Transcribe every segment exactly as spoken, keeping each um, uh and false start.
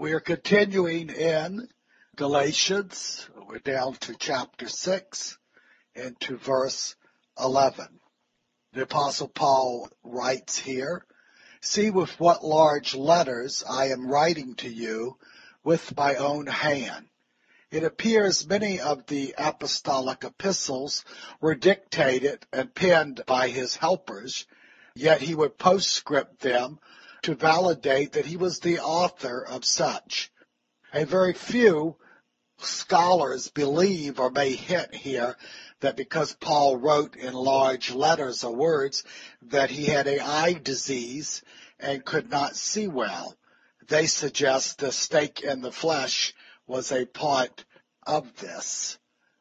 We are continuing in Galatians. We're down to chapter six and to verse eleven. The Apostle Paul writes here, "See with what large letters I am writing to you with my own hand." It appears many of the apostolic epistles were dictated and penned by his helpers, yet he would postscript them to validate that he was the author of such. A very few scholars believe or may hint here that because Paul wrote in large letters or words that he had an eye disease and could not see well. They suggest the stake in the flesh was a part of this.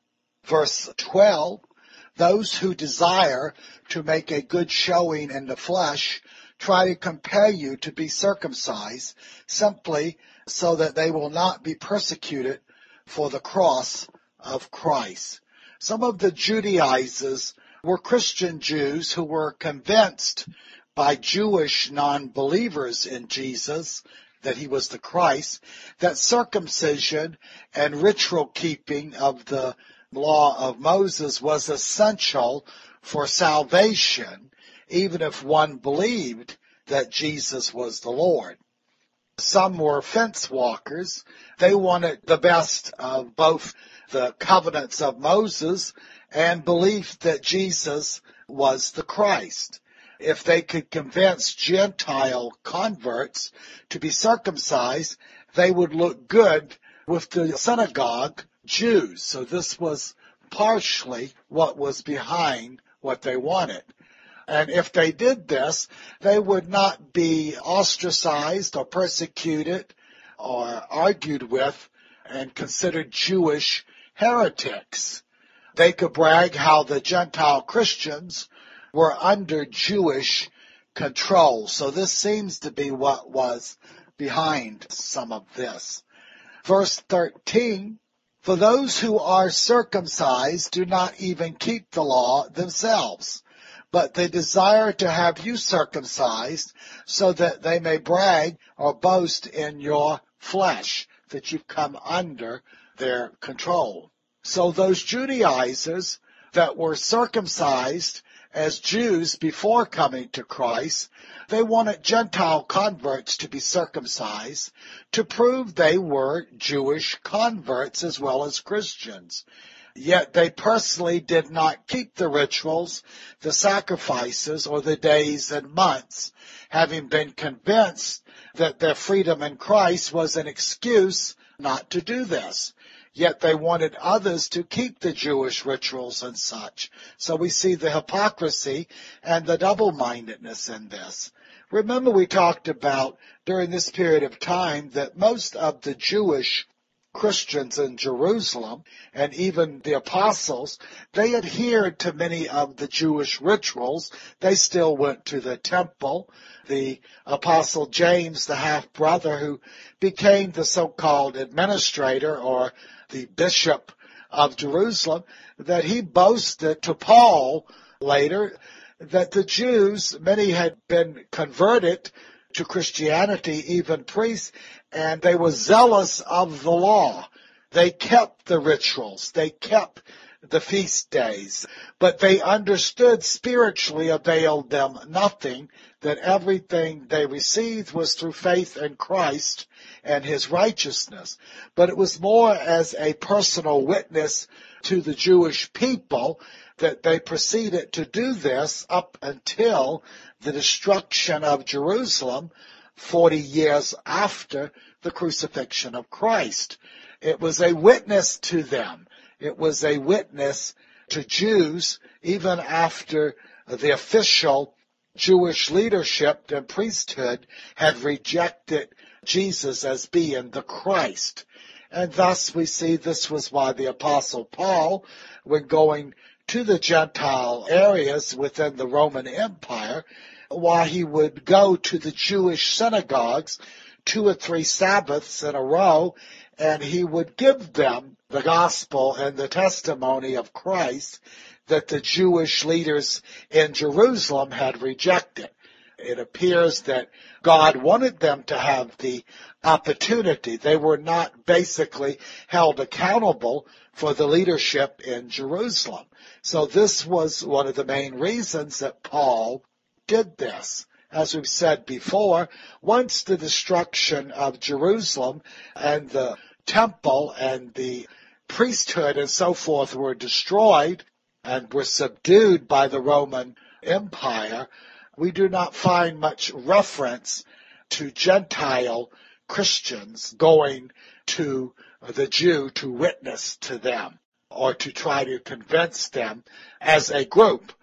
Verse twelve, those who desire to make a good showing in the flesh try to compel you to be circumcised simply so that they will not be persecuted for the cross of Christ. Some of the Judaizers were Christian Jews who were convinced by Jewish non-believers in Jesus that he was the Christ, that circumcision and ritual keeping of the law of Moses was essential for salvation, even if one believed that Jesus was the Lord. Some were fence walkers. They wanted the best of both the covenants of Moses and belief that Jesus was the Christ. If they could convince Gentile converts to be circumcised, they would look good with the synagogue Jews. So this was partially what was behind what they wanted. And if they did this, they would not be ostracized or persecuted or argued with and considered Jewish heretics. They could brag how the Gentile Christians were under Jewish control. So this seems to be what was behind some of this. Verse thirteen, for those who are circumcised do not even keep the law themselves, but they desire to have you circumcised so that they may brag or boast in your flesh, that you've come under their control. So those Judaizers that were circumcised as Jews before coming to Christ, they wanted Gentile converts to be circumcised to prove they were Jewish converts as well as Christians. Yet they personally did not keep the rituals, the sacrifices, or the days and months, having been convinced that their freedom in Christ was an excuse not to do this. Yet they wanted others to keep the Jewish rituals and such. So we see the hypocrisy and the double-mindedness in this. Remember we talked about during this period of time that most of the Jewish Christians in Jerusalem and even the apostles, they adhered to many of the Jewish rituals. They still went to the temple. The apostle James, the half-brother who became the so-called administrator or the bishop of Jerusalem, that he boasted to Paul later that the Jews, many had been converted to Christianity, even priests, and they were zealous of the law. They kept the rituals. They kept the feast days. But they understood spiritually availed them nothing, that everything they received was through faith in Christ and his righteousness. But it was more as a personal witness to the Jewish people that they proceeded to do this up until the destruction of Jerusalem forty years after the crucifixion of Christ. It was a witness to them. It was a witness to Jews even after the official Jewish leadership and priesthood had rejected Jesus as being the Christ. And thus we see this was why the Apostle Paul, when going to the Gentile areas within the Roman Empire, why he would go to the Jewish synagogues two or three Sabbaths in a row, and he would give them the gospel and the testimony of Christ that the Jewish leaders in Jerusalem had rejected. It appears that God wanted them to have the opportunity. They were not basically held accountable for the leadership in Jerusalem. So this was one of the main reasons that Paul did this. As we've said before, once the destruction of Jerusalem and the temple and the priesthood and so forth were destroyed and were subdued by the Roman Empire, we do not find much reference to Gentile Christians going to the Jew to witness to them or to try to convince them as a group.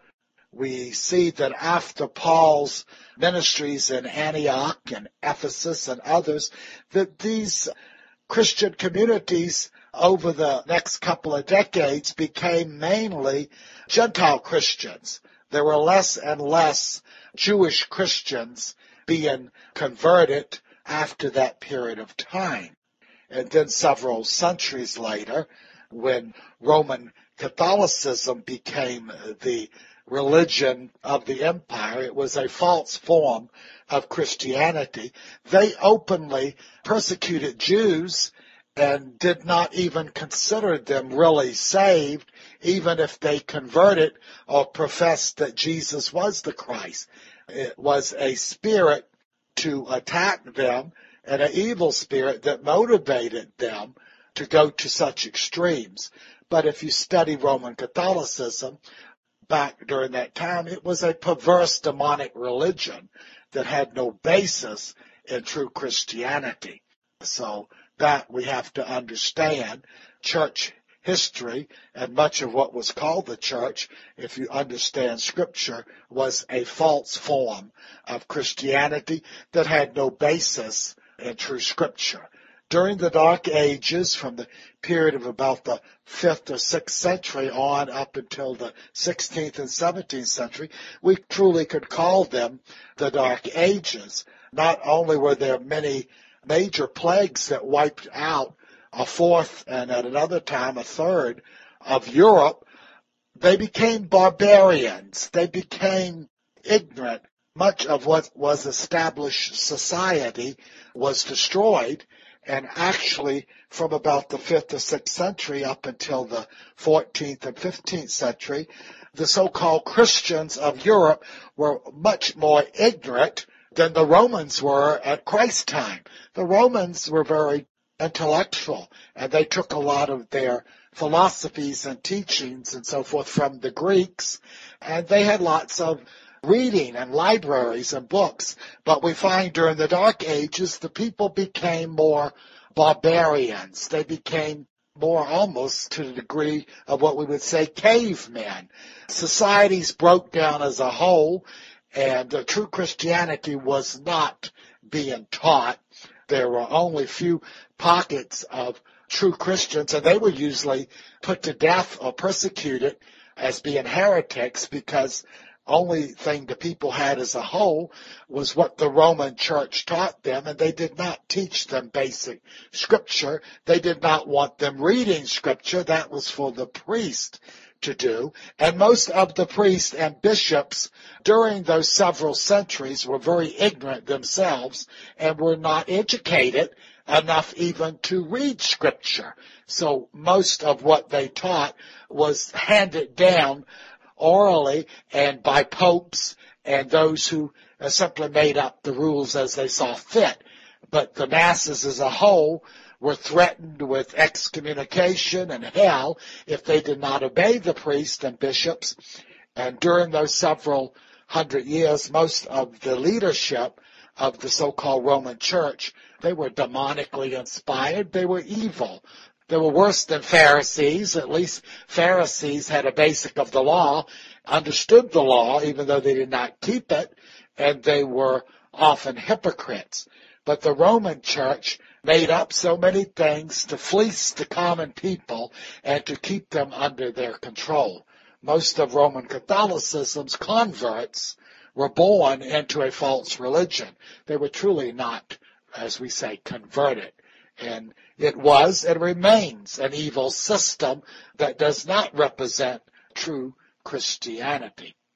We see that after Paul's ministries in Antioch and Ephesus and others, that these Christian communities over the next couple of decades became mainly Gentile Christians. There were less and less Jewish Christians being converted after that period of time. And then several centuries later, when Roman Catholicism became the religion of the empire, it was a false form of Christianity. They openly persecuted Jews and did not even consider them really saved, even if they converted or professed that Jesus was the Christ. It was a spirit to attack them and an evil spirit that motivated them to go to such extremes. But if you study Roman Catholicism, back during that time, it was a perverse demonic religion that had no basis in true Christianity. So that we have to understand. Church history and much of what was called the church, if you understand Scripture, was a false form of Christianity that had no basis in true Scripture. During the Dark Ages, from the period of about the fifth or sixth century on up until the sixteenth and seventeenth century, we truly could call them the Dark Ages. Not only were there many major plagues that wiped out a fourth and at another time a third of Europe, they became barbarians. They became ignorant. Much of what was established society was destroyed. And actually, from about the fifth or sixth century up until the fourteenth and fifteenth century, the so-called Christians of Europe were much more ignorant than the Romans were at Christ's time. The Romans were very intellectual, and they took a lot of their philosophies and teachings and so forth from the Greeks, and they had lots of reading and libraries and books. But we find during the Dark Ages, the people became more barbarians. They became more almost to the degree of what we would say cavemen. Societies broke down as a whole, and uh, true Christianity was not being taught. There were only few pockets of true Christians, and they were usually put to death or persecuted as being heretics, because only thing the people had as a whole was what the Roman Church taught them, and they did not teach them basic Scripture. They did not want them reading Scripture. That was for the priest to do. And most of the priests and bishops during those several centuries were very ignorant themselves and were not educated enough even to read Scripture. So most of what they taught was handed down orally and by popes and those who simply made up the rules as they saw fit. But the masses as a whole were threatened with excommunication and hell if they did not obey the priests and bishops. And during those several hundred years, most of the leadership of the so-called Roman Church, they were demonically inspired. They were evil. They were worse than Pharisees. At least Pharisees had a basic of the law, understood the law, even though they did not keep it, and they were often hypocrites. But the Roman Church made up so many things to fleece the common people and to keep them under their control. Most of Roman Catholicism's converts were born into a false religion. They were truly not, as we say, converted. And it was and remains an evil system that does not represent true Christianity.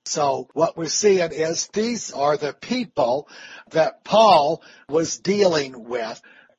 So what we're seeing is these are the people that Paul was dealing with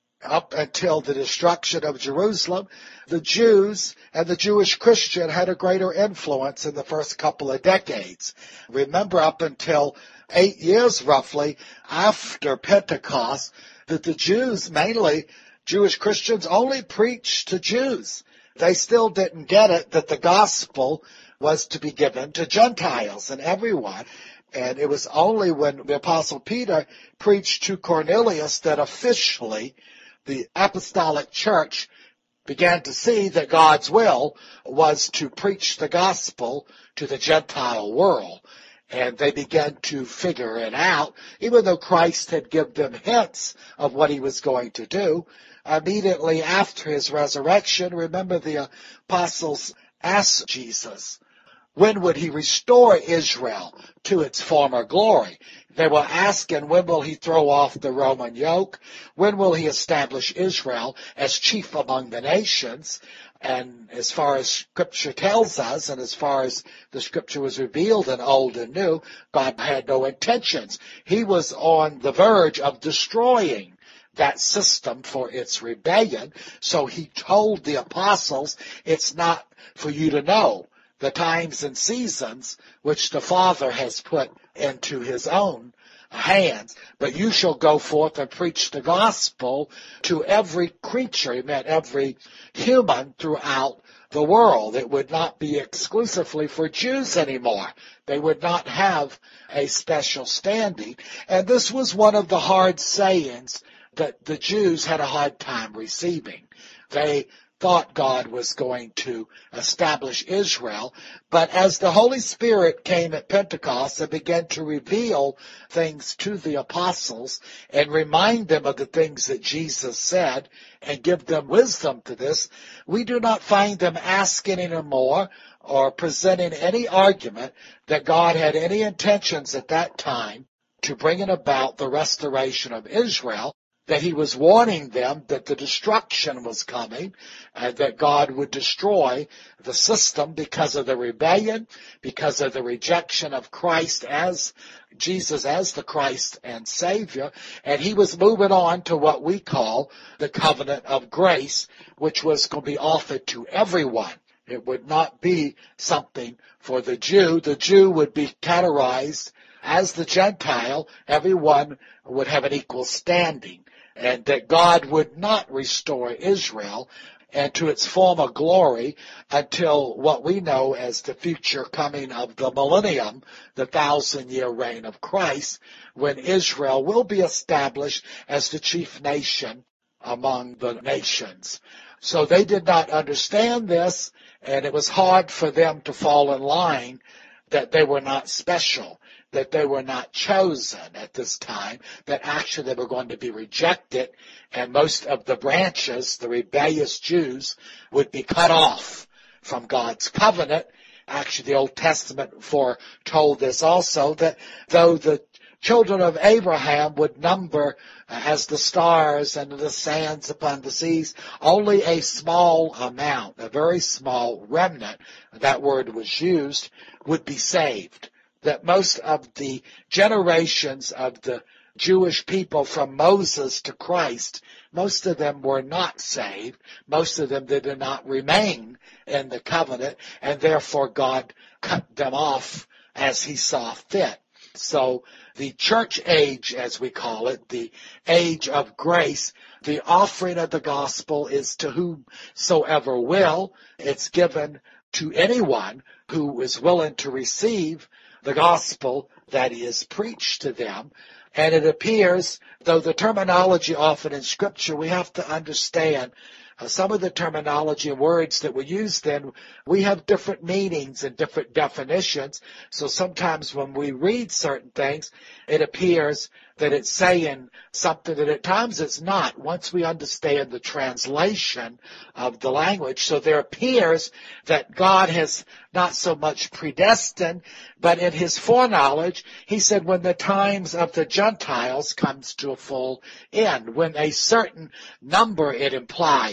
up until the destruction of Jerusalem. The Jews and the Jewish Christian had a greater influence in the first couple of decades. Remember, up until eight years roughly after Pentecost, that the Jews, mainly Jewish Christians, only preached to Jews. They still didn't get it that the gospel was to be given to Gentiles and everyone. And it was only when the Apostle Peter preached to Cornelius that officially the apostolic church began to see that God's will was to preach the gospel to the Gentile world. And they began to figure it out, even though Christ had given them hints of what he was going to do. Immediately after his resurrection, remember the apostles asked Jesus, when would he restore Israel to its former glory? They were asking, when will he throw off the Roman yoke? When will he establish Israel as chief among the nations? And as far as Scripture tells us, and as far as the Scripture was revealed in Old and New, God had no intentions. He was on the verge of destroying that system for its rebellion. So he told the apostles, it's not for you to know the times and seasons which the Father has put into his own hands, but you shall go forth and preach the gospel to every creature. He meant every human throughout the world. It would not be exclusively for Jews anymore. They would not have a special standing. And this was one of the hard sayings that the Jews had a hard time receiving. They thought God was going to establish Israel, but as the Holy Spirit came at Pentecost and began to reveal things to the apostles and remind them of the things that Jesus said and give them wisdom to this, we do not find them asking anymore or presenting any argument that God had any intentions at that time to bringing about the restoration of Israel, that he was warning them that the destruction was coming and that God would destroy the system because of the rebellion, because of the rejection of Christ as Jesus as the Christ and Savior. And he was moving on to what we call the covenant of grace, which was going to be offered to everyone. It would not be something for the Jew. The Jew would be categorized as the Gentile. Everyone would have an equal standing. And that God would not restore Israel and to its former glory until what we know as the future coming of the millennium, the thousand-year reign of Christ, when Israel will be established as the chief nation among the nations. So they did not understand this, and it was hard for them to fall in line that they were not special, that they were not chosen at this time, that actually they were going to be rejected, and most of the branches, the rebellious Jews, would be cut off from God's covenant. Actually, the Old Testament foretold this also, that though the children of Abraham would number as the stars and the sands upon the seas, only a small amount, a very small remnant, that word was used, would be saved. That most of the generations of the Jewish people from Moses to Christ, most of them were not saved. Most of them did not remain in the covenant, and therefore God cut them off as he saw fit. So the church age, as we call it, the age of grace, the offering of the gospel is to whomsoever will. It's given to anyone who is willing to receive the gospel that is preached to them. And it appears, though the terminology often in Scripture, we have to understand uh, some of the terminology and words that we use then, we have different meanings and different definitions. So sometimes when we read certain things, it appears that it's saying something that at times it's not, once we understand the translation of the language. So there appears that God has not so much predestined, but in his foreknowledge, he said when the times of the Gentiles comes to a full end, when a certain number, it implies,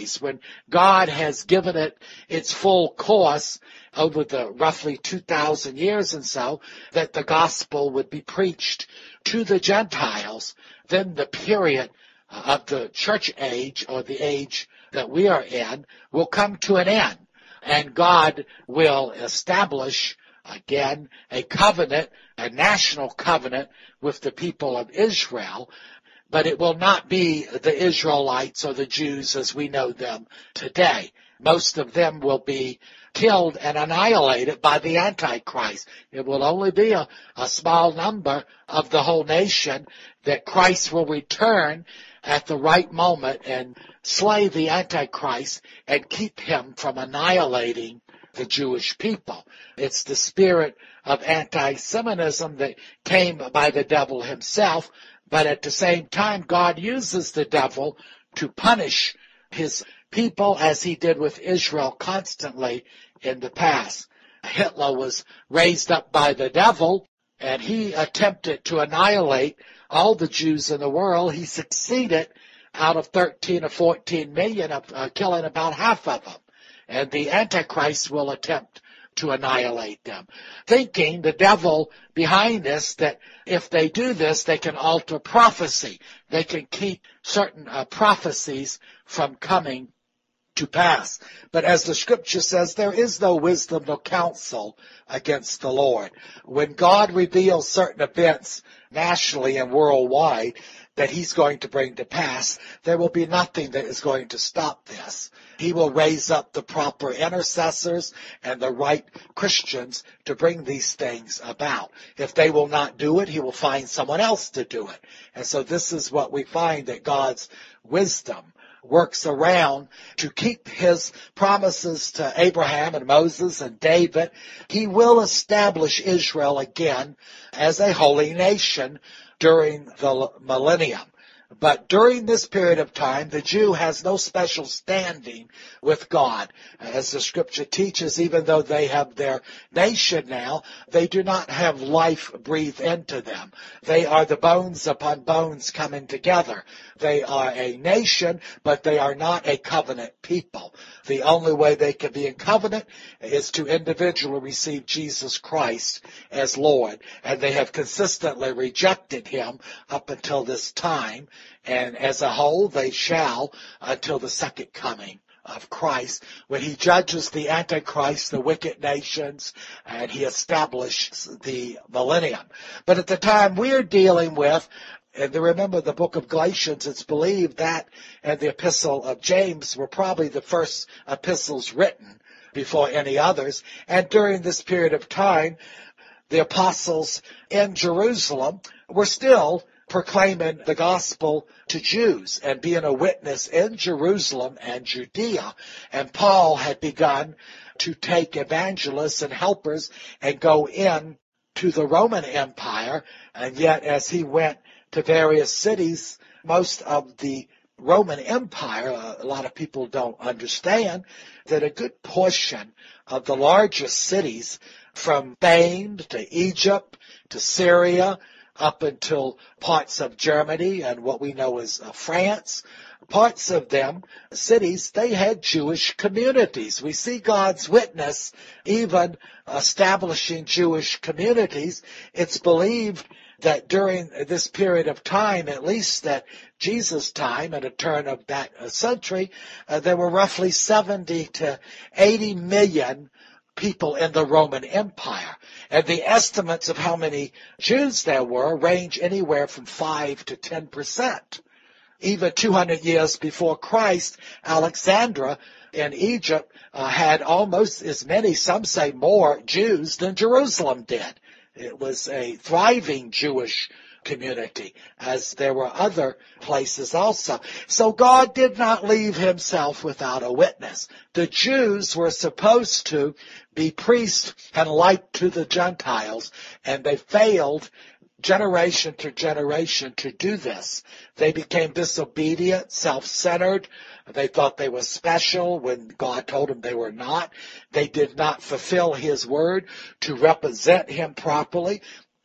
days when God has given it its full course over the roughly two thousand years and so, that the gospel would be preached to the Gentiles, then the period of the church age, or the age that we are in, will come to an end. And God will establish again a covenant, a national covenant with the people of Israel, but it will not be the Israelites or the Jews as we know them today. Most of them will be killed and annihilated by the Antichrist. It will only be a, a small number of the whole nation that Christ will return at the right moment and slay the Antichrist and keep him from annihilating the Jewish people. It's the spirit of anti-Semitism that came by the devil himself, but at the same time, God uses the devil to punish his people as he did with Israel constantly in the past. Hitler was raised up by the devil, and he attempted to annihilate all the Jews in the world. He succeeded out of thirteen or fourteen million of uh, killing about half of them. And the Antichrist will attempt to annihilate them, thinking, the devil behind this, that if they do this, they can alter prophecy. They can keep certain uh, prophecies from coming to pass. But as the scripture says, there is no wisdom, no counsel against the Lord. When God reveals certain events nationally and worldwide that he's going to bring to pass, there will be nothing that is going to stop this. He will raise up the proper intercessors and the right Christians to bring these things about. If they will not do it, he will find someone else to do it. And so this is what we find, that God's wisdom works around to keep his promises to Abraham and Moses and David. He will establish Israel again as a holy nation during the millennium. But during this period of time, the Jew has no special standing with God. As the scripture teaches, even though they have their nation now, they do not have life breathed into them. They are the bones upon bones coming together. They are a nation, but they are not a covenant people. The only way they can be in covenant is to individually receive Jesus Christ as Lord. And they have consistently rejected him up until this time. And as a whole, they shall until the second coming of Christ, when he judges the Antichrist, the wicked nations, and he establishes the millennium. But at the time we're dealing with, and remember the book of Galatians, it's believed that and the epistle of James were probably the first epistles written before any others. And during this period of time, the apostles in Jerusalem were still proclaiming the gospel to Jews and being a witness in Jerusalem and Judea. And Paul had begun to take evangelists and helpers and go in to the Roman Empire. And yet as he went to various cities, most of the Roman Empire, a lot of people don't understand that a good portion of the largest cities, from Spain to Egypt to Syria, up until parts of Germany and what we know as uh, France, parts of them, cities, they had Jewish communities. We see God's witness even establishing Jewish communities. It's believed that during this period of time, at least at Jesus' time, at a turn of that uh, century, uh, there were roughly seventy to eighty million people in the Roman Empire. And the estimates of how many Jews there were range anywhere from five to ten percent. Even two hundred years before Christ, Alexandria in Egypt uh, had almost as many, some say more, Jews than Jerusalem did. It was a thriving Jewish community, as there were other places also. So God did not leave himself without a witness. The Jews were supposed to be priests and light to the Gentiles, and they failed generation to generation to do this. They became disobedient, self-centered. They thought they were special when God told them they were not. They did not fulfill his word to represent him properly.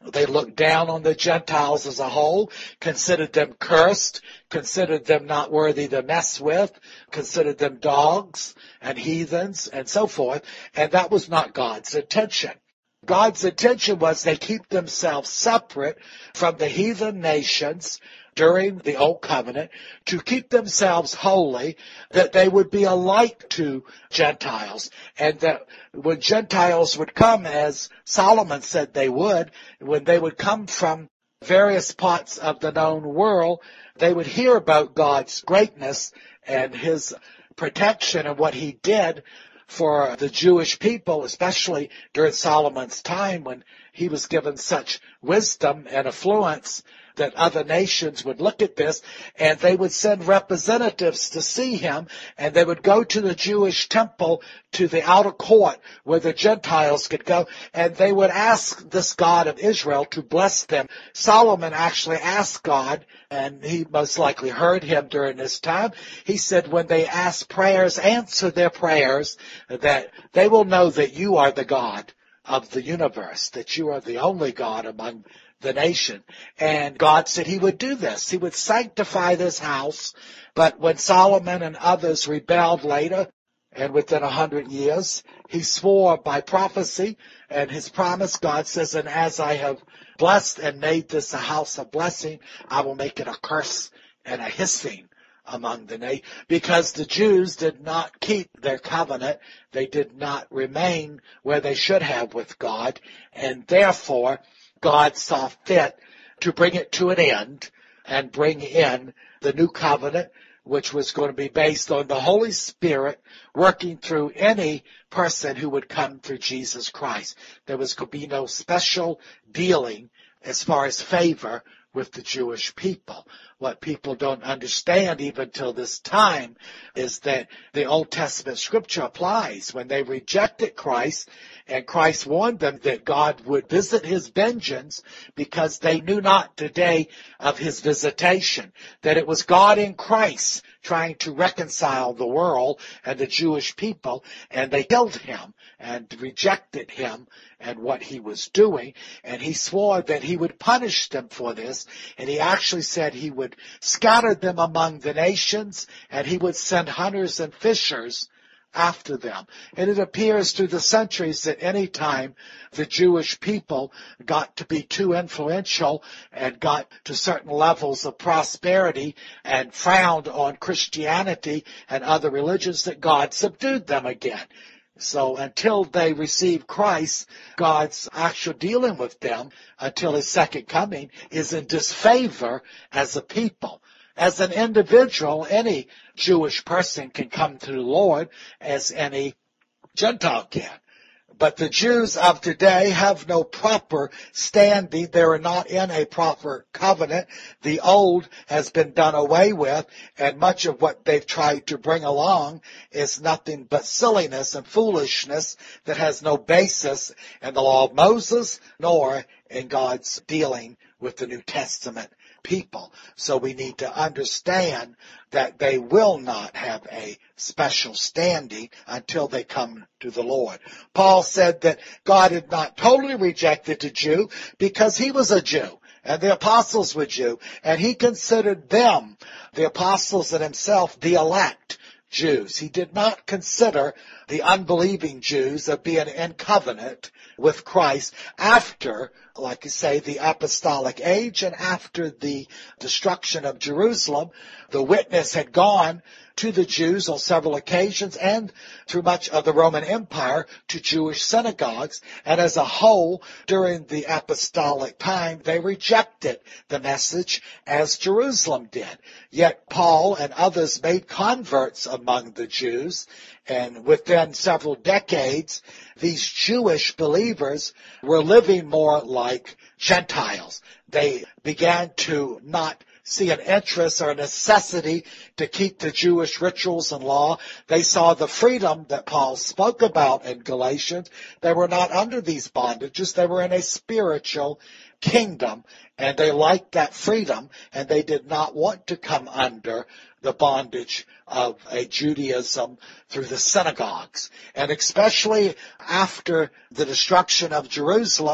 They looked down on the Gentiles as a whole, considered them cursed, considered them not worthy to mess with, considered them dogs and heathens and so forth, and that was not God's intention. God's intention was they keep themselves separate from the heathen nations during the Old Covenant, to keep themselves holy, that they would be a light to Gentiles, and that when Gentiles would come, as Solomon said they would, when they would come from various parts of the known world, they would hear about God's greatness and His protection and what He did for the Jewish people, especially during Solomon's time when he was given such wisdom and affluence that other nations would look at this, and they would send representatives to see him, and they would go to the Jewish temple, to the outer court where the Gentiles could go, and they would ask this God of Israel to bless them. Solomon actually asked God, and he most likely heard him during this time. He said, when they ask prayers, answer their prayers, that they will know that you are the God of the universe, that you are the only God among the nation. And God said He would do this. He would sanctify this house. But when Solomon and others rebelled later, and within a hundred years, he swore by prophecy, and his promise, God says, and as I have blessed and made this a house of blessing, I will make it a curse and a hissing among the nations, because the Jews did not keep their covenant. They did not remain where they should have with God, and therefore God saw fit to bring it to an end and bring in the new covenant, which was going to be based on the Holy Spirit working through any person who would come through Jesus Christ. There was going to be no special dealing as far as favor with the Jewish people. What people don't understand even till this time is that the Old Testament scripture applies. When they rejected Christ, and Christ warned them that God would visit His vengeance because they knew not the day of His visitation, that it was God in Christ trying to reconcile the world and the Jewish people, and they killed Him and rejected Him and what He was doing, and He swore that He would punish them for this, and He actually said He would scatter them among the nations, and He would send hunters and fishers after them. And it appears through the centuries that any time the Jewish people got to be too influential and got to certain levels of prosperity and frowned on Christianity and other religions, that God subdued them again. So until they receive Christ, God's actual dealing with them until His second coming is in disfavor as a people. As an individual, any Jewish person can come to the Lord as any Gentile can. But the Jews of today have no proper standing. They are not in a proper covenant. The old has been done away with, and much of what they've tried to bring along is nothing but silliness and foolishness that has no basis in the law of Moses nor in God's dealing with the New Testament people. So we need to understand that they will not have a special standing until they come to the Lord. Paul said that God had not totally rejected the Jew because he was a Jew and the apostles were Jew, and he considered them, the apostles and himself, the elect Jews. He did not consider the unbelieving Jews of being in covenant with Christ after, like you say, the apostolic age and after the destruction of Jerusalem. The witness had gone to the Jews on several occasions and through much of the Roman Empire to Jewish synagogues, and as a whole, during the apostolic time, they rejected the message as Jerusalem did. Yet Paul and others made converts among the Jews, and within several decades, these Jewish believers were living more like Gentiles. They began to not see an interest or a necessity to keep the Jewish rituals and law. They saw the freedom that Paul spoke about in Galatians. They were not under these bondages. They were in a spiritual kingdom, and they liked that freedom, and they did not want to come under the bondage of a Judaism through the synagogues. And especially after the destruction of Jerusalem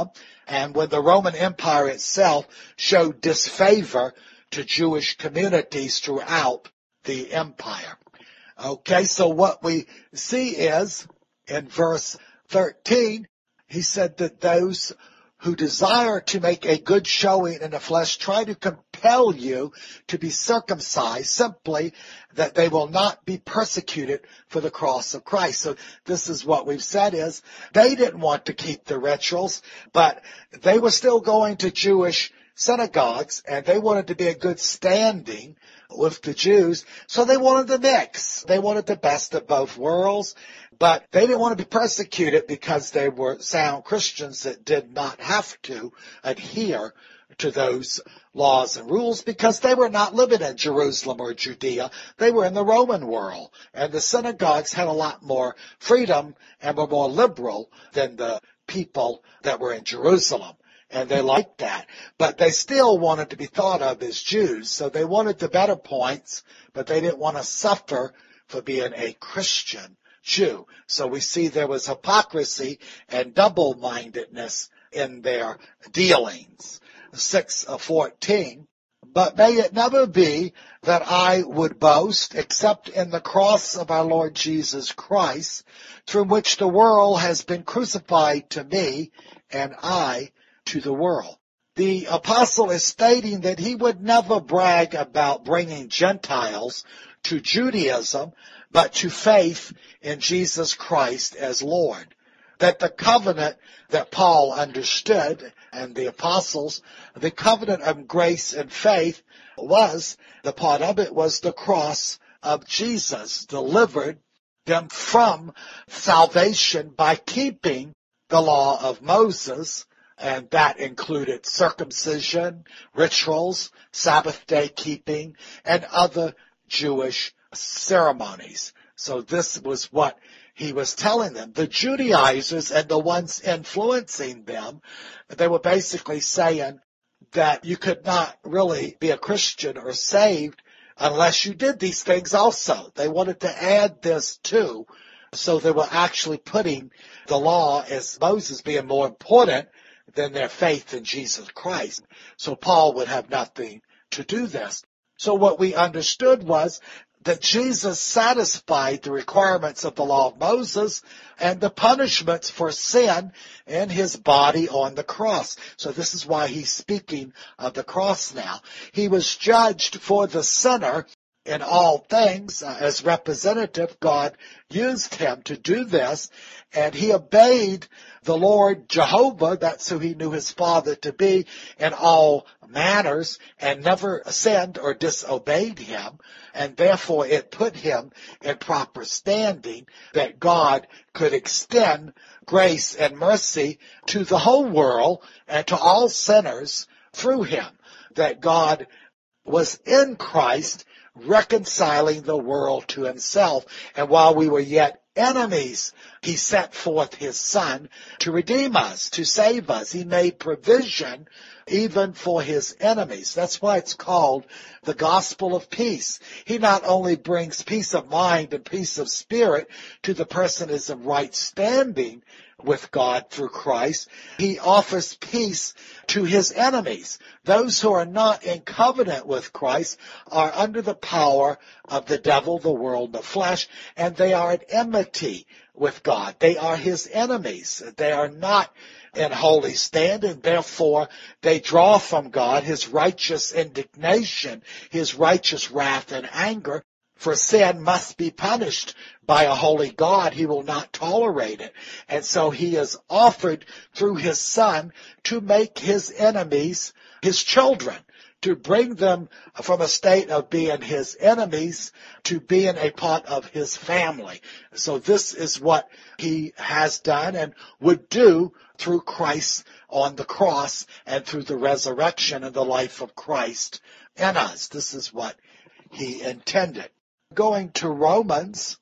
And when the Roman Empire itself showed disfavor to Jewish communities throughout the empire. Okay, so what we see is, in verse thirteen, he said that those who desire to make a good showing in the flesh try to compel you to be circumcised, simply that they will not be persecuted for the cross of Christ. So this is what we've said is, they didn't want to keep the rituals, but they were still going to Jewish synagogues, and they wanted to be a good standing with the Jews, so they wanted the mix. They wanted the best of both worlds, but they didn't want to be persecuted because they were sound Christians that did not have to adhere to those laws and rules, because they were not living in Jerusalem or Judea. They were in the Roman world, and the synagogues had a lot more freedom and were more liberal than the people that were in Jerusalem. And they liked that. But they still wanted to be thought of as Jews. So they wanted the better points, but they didn't want to suffer for being a Christian Jew. So we see there was hypocrisy and double-mindedness in their dealings. six fourteen. But may it never be that I would boast except in the cross of our Lord Jesus Christ, through which the world has been crucified to me, and I to the world. The apostle is stating that he would never brag about bringing Gentiles to Judaism, but to faith in Jesus Christ as Lord. That the covenant that Paul understood, and the apostles, the covenant of grace and faith was, the part of it was the cross of Jesus, delivered them from salvation by keeping the law of Moses. And that included circumcision, rituals, Sabbath day keeping, and other Jewish ceremonies. So this was what he was telling them. The Judaizers and the ones influencing them, they were basically saying that you could not really be a Christian or saved unless you did these things also. They wanted to add this too. So they were actually putting the law as Moses being more important than their faith in Jesus Christ. So Paul would have nothing to do this. So what we understood was that Jesus satisfied the requirements of the law of Moses and the punishments for sin in his body on the cross. So this is why he's speaking of the cross now. He was judged for the sinner in all things. Uh, as representative, God used him to do this, and he obeyed the Lord Jehovah, that's who he knew his father to be, in all manners, and never sinned or disobeyed him, and therefore it put him in proper standing that God could extend grace and mercy to the whole world and to all sinners through him, that God was in Christ reconciling the world to himself, and while we were yet enemies, he sent forth his Son to redeem us, to save us. He made provision even for his enemies. That's why it's called the gospel of peace. He not only brings peace of mind and peace of spirit to the person who is in right standing with God through Christ, he offers peace to his enemies. Those who are not in covenant with Christ are under the power of the devil, the world, the flesh, and they are at enmity with God. They are his enemies. They are not in holy stand, and therefore they draw from God his righteous indignation, his righteous wrath and anger. For sin must be punished by a holy God. He will not tolerate it. And so he is offered through his Son to make his enemies his children, to bring them from a state of being his enemies to being a part of his family. So this is what he has done and would do through Christ on the cross and through the resurrection and the life of Christ in us. This is what he intended. Going to Romans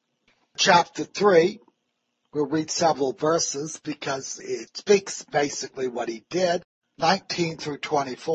chapter three, we'll read several verses because it speaks basically what he did, nineteen through twenty-four.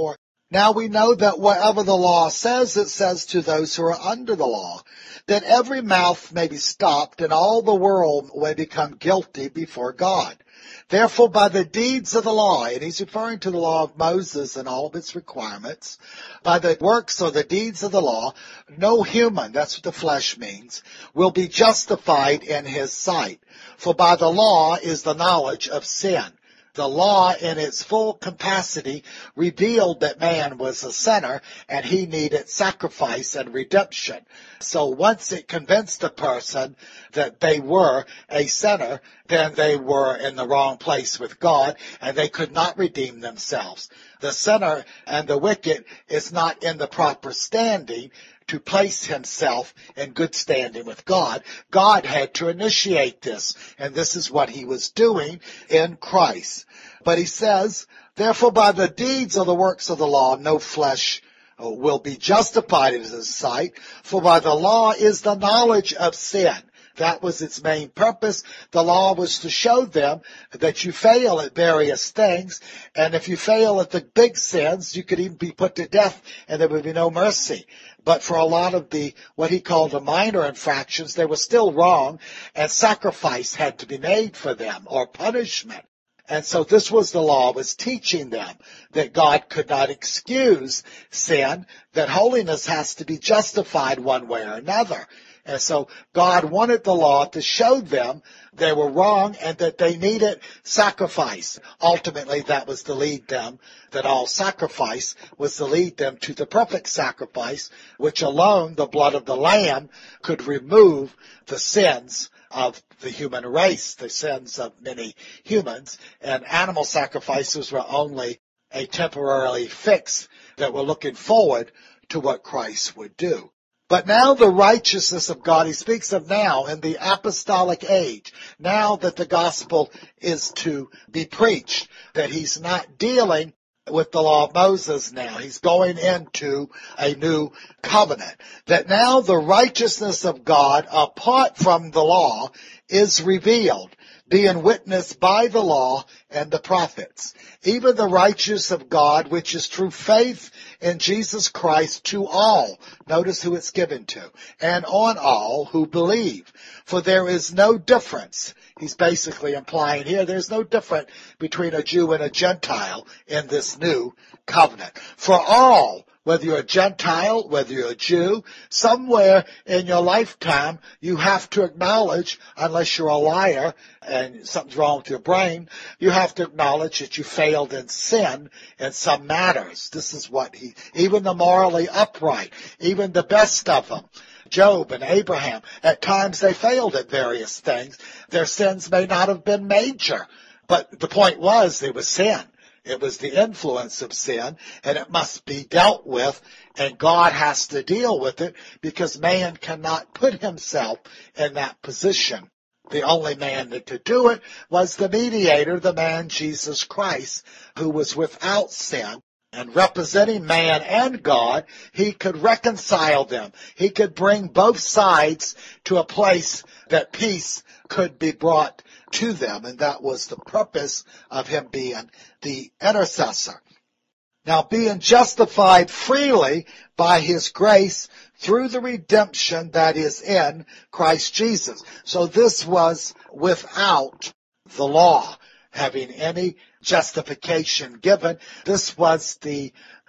Now we know that whatever the law says, it says to those who are under the law, that every mouth may be stopped and all the world may become guilty before God. Therefore, by the deeds of the law, and he's referring to the law of Moses and all of its requirements, by the works or the deeds of the law, no human, that's what the flesh means, will be justified in his sight. For by the law is the knowledge of sin. The law in its full capacity revealed that man was a sinner and he needed sacrifice and redemption. So once it convinced a person that they were a sinner, then they were in the wrong place with God and they could not redeem themselves. The sinner and the wicked is not in the proper standing to place himself in good standing with God. God had to initiate this, and this is what he was doing in Christ. But he says, therefore by the deeds of the works of the law, no flesh will be justified in his sight, for by the law is the knowledge of sin. That was its main purpose. The law was to show them that you fail at various things, and if you fail at the big sins, you could even be put to death and there would be no mercy. But for a lot of the, what he called the minor infractions, they were still wrong, and sacrifice had to be made for them, or punishment. And so this was the law, was teaching them that God could not excuse sin, that holiness has to be justified one way or another. And so God wanted the law to show them they were wrong and that they needed sacrifice. Ultimately, that was to lead them, that all sacrifice was to lead them to the perfect sacrifice, which alone, the blood of the Lamb, could remove the sins of the human race, the sins of many humans. And animal sacrifices were only a temporary fix that were looking forward to what Christ would do. But now the righteousness of God, he speaks of now in the apostolic age, now that the gospel is to be preached, that he's not dealing with the law of Moses now. He's going into a new covenant. That now the righteousness of God, apart from the law, is revealed, being witnessed by the law and the prophets, even the righteousness of God, which is through faith in Jesus Christ to all. Notice who it's given to. And on all who believe. For there is no difference. He's basically implying here there's no difference between a Jew and a Gentile in this new covenant. For all, whether you're a Gentile, whether you're a Jew, somewhere in your lifetime you have to acknowledge, unless you're a liar and something's wrong with your brain, you have to acknowledge that you failed in sin in some matters. This is what he, even the morally upright, even the best of them, Job and Abraham, at times they failed at various things. Their sins may not have been major, but the point was there was sin. It was the influence of sin, and it must be dealt with, and God has to deal with it because man cannot put himself in that position. The only man that could do it was the mediator, the man Jesus Christ, who was without sin. And representing man and God, he could reconcile them. He could bring both sides to a place that peace could be brought to them. And that was the purpose of him being the intercessor. Now, being justified freely by his grace through the redemption that is in Christ Jesus. So this was without the law having any justification given. This was the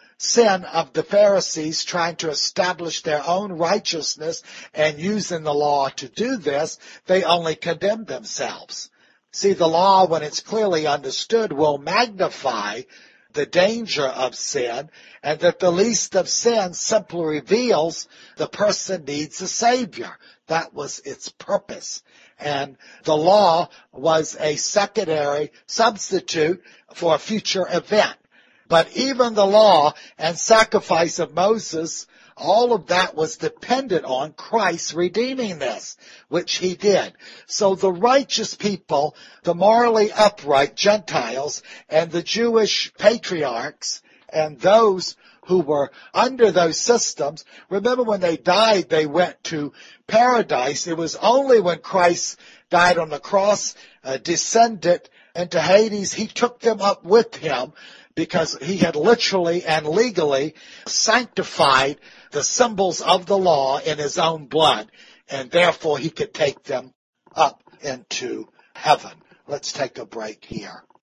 sin of the Pharisees trying to establish their own righteousness, and using the law to do this, they only condemned themselves. See, the law, when it's clearly understood, will magnify the danger of sin, and that the least of sins simply reveals the person needs a Savior. That was its purpose. And the law was a secondary substitute for a future event. But even the law and sacrifice of Moses, all of that was dependent on Christ redeeming this, which he did. So the righteous people, the morally upright Gentiles, and the Jewish patriarchs, and those who were under those systems, remember when they died, they went to paradise. It was only when Christ died on the cross, uh, descended into Hades, he took them up with him because he had literally and legally sanctified the symbols of the law in his own blood, and therefore he could take them up into heaven. Let's take a break here.